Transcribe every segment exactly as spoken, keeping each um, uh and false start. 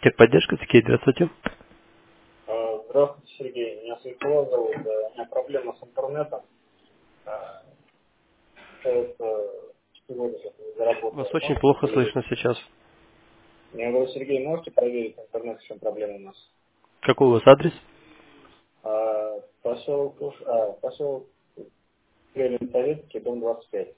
Техподдержка, такие, здравствуйте. А, Здравствуйте, Сергей. Меня Светлана зовут. Э, У меня проблема с интернетом. А, Получается, сегодня что-то не Вас заработало. очень Можете плохо проверить? слышно сейчас. Я говорю, Сергей, можете проверить интернет, в чем проблема у нас? Какой у вас адрес? А, Поселок, Уш- а, поселок Ленин Советский, дом двадцать пять.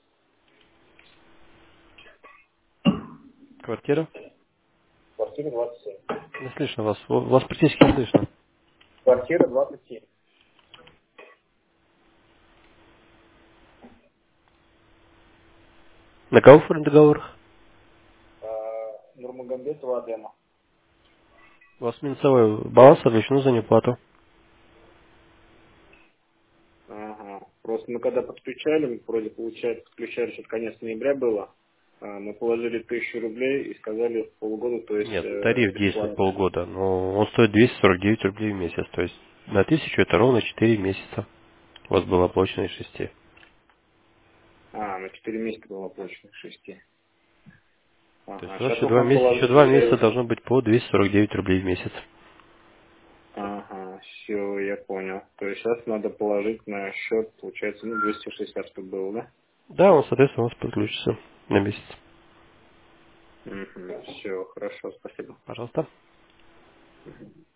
Квартира? Квартира двадцать семь. Не слышно вас. У- Вас практически не слышно. Квартира двадцать семь. На кого оформлен договор? А, Нурмагомедова Адема. У вас минусовой баланс отвлечен за неплату. Ага. Просто мы когда подключали, мы вроде получается, подключали, что конец ноября было. А, Мы положили тысячу рублей и сказали полгода, то есть Нет, э, тариф действует бесплатно. полгода, но он стоит двести сорок девять рублей в месяц. То есть на тысячу это ровно четыре месяца. У вас было оплачено из шести. А, на четыре месяца было оплачено, шести. То есть Ага, у вас сейчас еще вот два мы месяца, еще два месяца положили... должно быть по двести сорок девять рублей в месяц. Ага, все, я понял. То есть сейчас надо положить на счет, получается, ну, двести шестьдесят, чтобы было, да? Да, он, соответственно, у вас подключится на месяц. Угу, все, хорошо, спасибо. Пожалуйста.